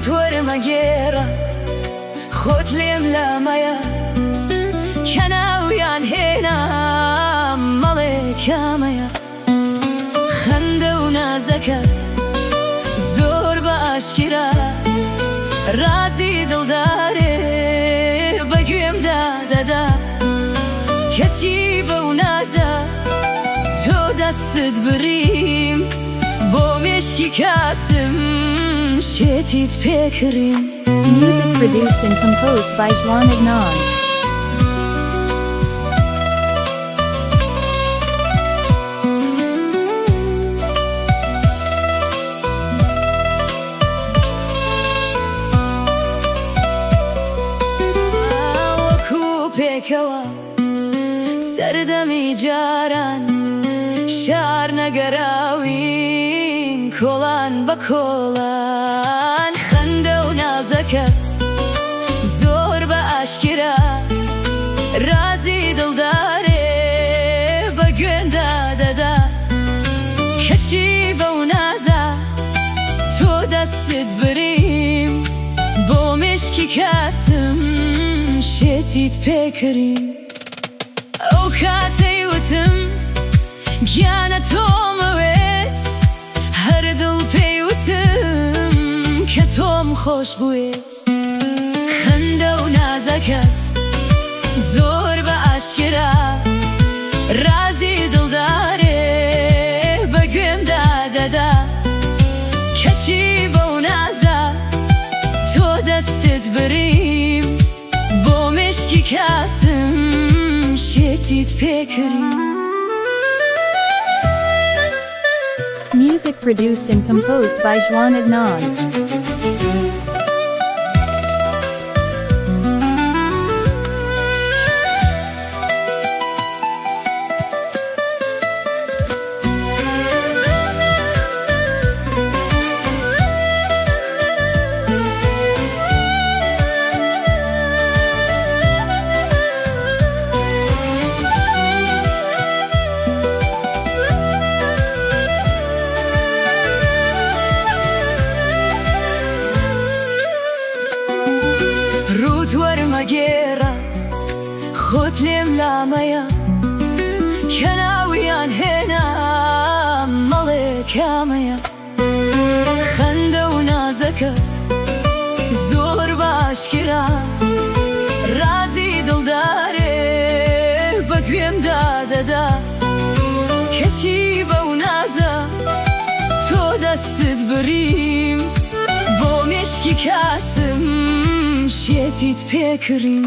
ڕوت وەرمەگێڕە خۆت لێم لامەیە کە ناویان هێنا مەڵێ کامەیە خەندە و نازەکەت زۆر بە ئاشکرا رازی دڵدارێ بە گوێمدا دەدا کەچی بەو نازە تۆ دەستت بریم بۆ مێشکی کاسم شێتیت پێکڕیم. Music produced and composed by Juan Ignan. پێکەوە سەردەمی جاران شار نەگەراوین کۆڵان بە کۆڵان خەندە و نازەکەت زۆر بە ئاشکرا رازی دڵدارێ بە گوێندا دەدا کەچی بەو نازە تۆ دەستت بریم بۆ مێشکی کاسم شێتیت پێکڕیم. ئەو کاتەی وتم گیانە تۆمەوێت هەر دڵ پێی وتم کە تۆم خۆش بووێت خەندە و نازەکەت زۆر بە ئاشکرا رازی دڵدارێ بە گوێمدا دەدا کەچی بەو نازە تۆ دەستت بریم بۆ مێشکی کاسم شێتیت پێکڕیم. Music produced and composed by Juan Ignan. ڕوت وەرمەگێڕە خۆت لێم لامەیە کە ناویان هێنا مەڵێ کامەیە خەندە و نازەکەت زۆر بە ئاشکرا رازی دڵدارێ بە گوێمدا دەدا کەچی بەو نازە تۆ دەستت بریم بۆ مێشکی کاسم شێتیت پێکڕیم.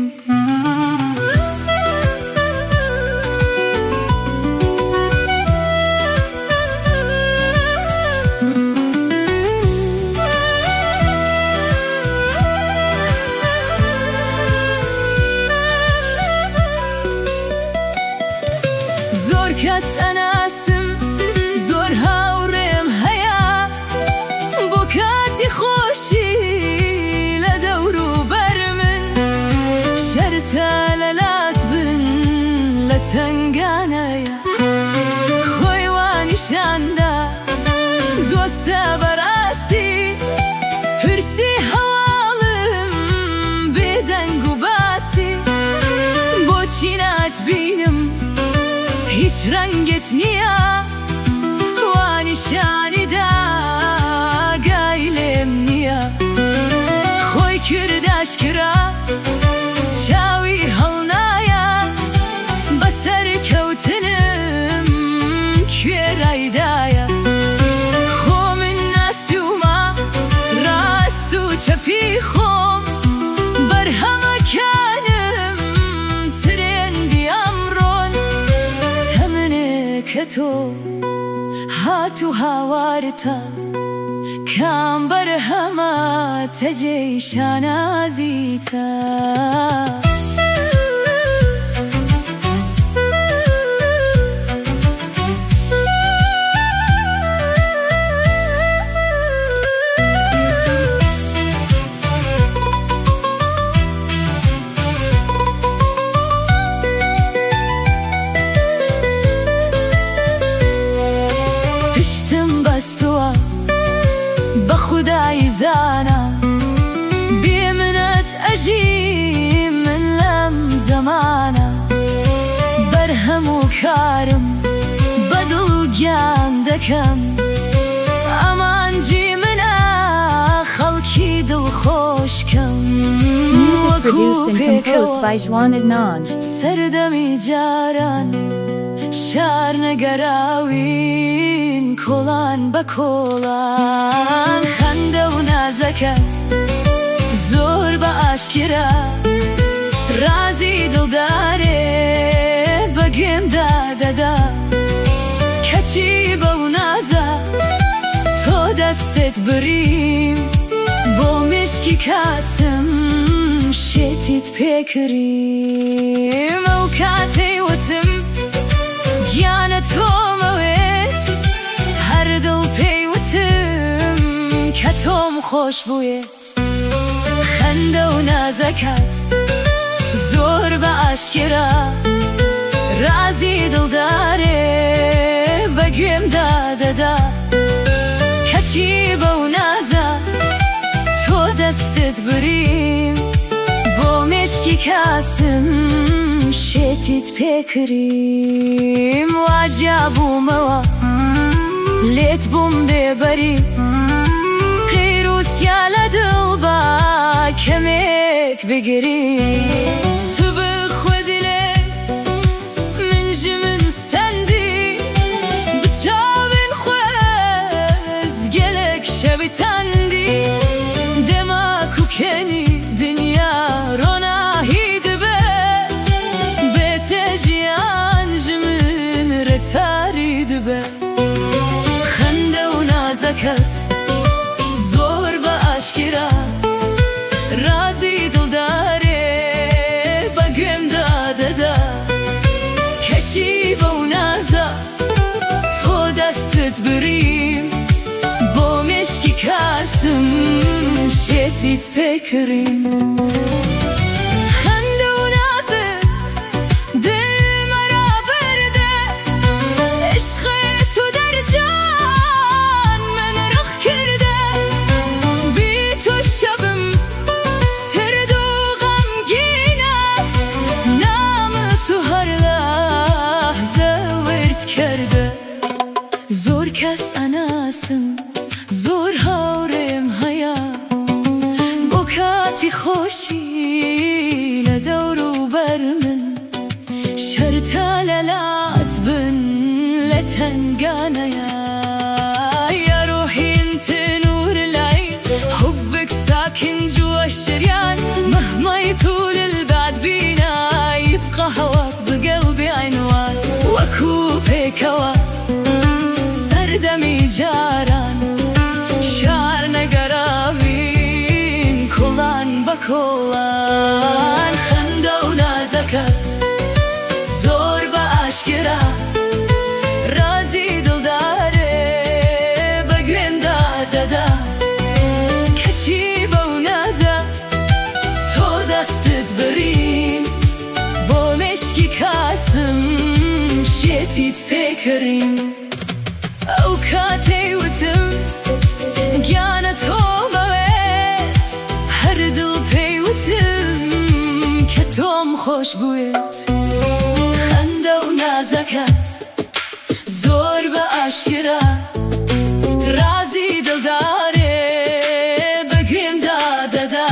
زۆر کەس ئەناسم زۆر هاوڕێم هەیە بۆ کاتی خۆشی لە دەور و بەر من شەرتە لەلات بن لە تەنگانەیە خۆی وانیشاندا دۆستە بەڕاستی پرسی هەواڵم بێدەنگ و باسی بۆچی ناتبینم هیچ ڕەنگت نییە وانیشانیدا گای لێم نییە خۆی کرداشکرا چاوی هەڵنایە بەسەر کەوتنم کوێرایدایە خۆ من ناسیومە ڕاست و چەپی خۆم بەرهەمەکانم ترێندی ئەمڕۆن تەمنێ کە تۆ هات و هاوارتە کام بەرهەمە تەجێی شانازیتە. پشتم بەستووە بە خودای زانە دژی من لم زمانە بەرهەموو کارم بەدڵ گیان دەکەم ئەمانجی منە خەڵکی دڵخۆشکەم Music produced and composed by Juan Adnan. سەردەمی جاران شار نەگەراوین کۆڵان بە کۆڵان خەندە و نازەکەت زۆر بە ئاشکرا رازی دڵدارێ بەگوێمدا دەدا کەچی بەو نازە تۆ دەستت بریم بۆ مشکی کاسم شێتیت پێکریم ئەو کاتەی وتم گیانە تۆمەوێت هەر دڵ پێی وتم کە تۆم خۆش بوویت خەندە و نازەکەت زۆر بە ئاشکرا رازی دڵدارێ بەگوێمدا دەدا کەچی بەو نازە تۆ دەستت بریم بۆ مشکی کاسم شێتیت پێکریم واجیا بوومەوە لێت بووم بێبەری قیروسیا لە دڵ بە کەمێک بگری تو بخودلێ من ji min stendî bi çavên xwe ez gelek şevî tendî dema ku kenî dinya ronahî dibe bête jiyan ji min retarî dibe xende û nazeket zor bە ئاشکرا رازی دڵدارێ بەگوێمدا دەدا کەچی بەو نازە تۆ دەستت بریم بۆ مشکی کاسم شێتیت پێکریم خەندە و نازت دڵمەرا بەردە عشقێ تو دەرجان من ڕخ کردە بی تو شەبم سرد و غەمگین است نامە تو هەر لەحزە ورد کردە زۆر کەس ئەناسم زۆر هاوڕێم هەیە بۆ کاتی خۆشی لە دەور و بەر من شەرتە لەلات بن لە تەنگانەیە يا روحي انت نور العين حبك ساكن جوا الشريان مهما يطول البعد بينا يبقى هواك بقلبي عنوان وكوبك هوا سردمي جاران شعر نقرابين كلان بكلان خندة ونازكت زور بأشكرا رازي دلداري بقوێمدا دەدا کەچی بەو نازە تۆ دەستت بریم بۆ مشکی کاسم شێتیت پێکریم ئەو کاتەی وتم گیانە تۆمەوێت هەر دڵ پێی وتم کە تۆم خۆش بوویت خەندە و نازەکەت زۆر بە ئاشکرا رازی دڵدارێ بەگوێمدا دەدا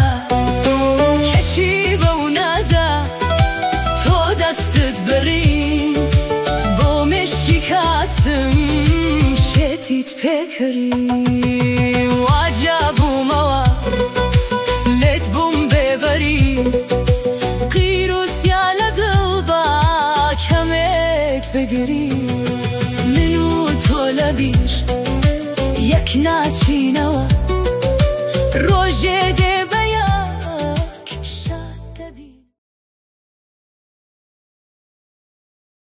کەچی بەو نازە تۆ دەستت بریم بۆ مشکی کاسم شێتیت پێکریم واجیا بوومەوە لێت بووم بێبەری قیروسیا لە دڵ بە کەمێک بگری من و تۆ لەبیر یەک ناچینەوە ڕۆژێ